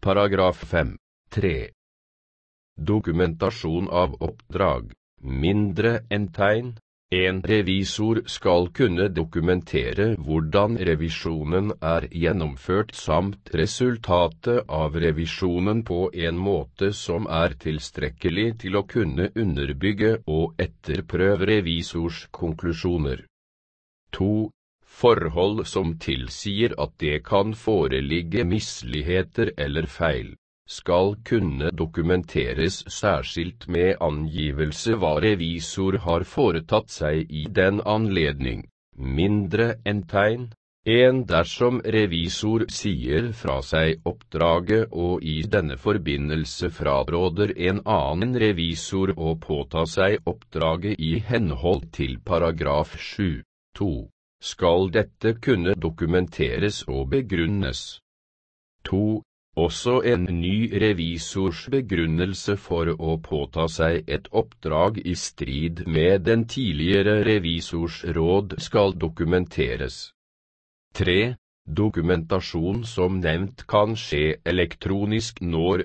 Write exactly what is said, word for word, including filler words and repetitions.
Paragraf fem. tre. Dokumentasjon av oppdrag, mindre enn tegn. En revisor skal kunne dokumentere hvordan revisjonen er gjennomført samt resultatet av revisjonen på en måte som er tilstrekkelig til å kunne underbygge og etterprøve revisors konklusjoner. to. Forhold som tilsier at det kan foreligge misligheter eller feil, skal kunne dokumenteres særskilt med angivelse hva revisor har foretatt seg i den anledning, mindre enn tegn. En dersom revisor sier fra seg oppdraget og i denne forbindelse fraråder en annen revisor å påta seg oppdraget i henhold til paragraf sju. to. Skal dette kunne dokumenteres og begrunnes. to. Også en ny revisors begrunnelse for å påta seg et oppdrag i strid med den tidligere revisors råd skal dokumenteres. tre. Dokumentasjon som nevnt kan skje elektronisk når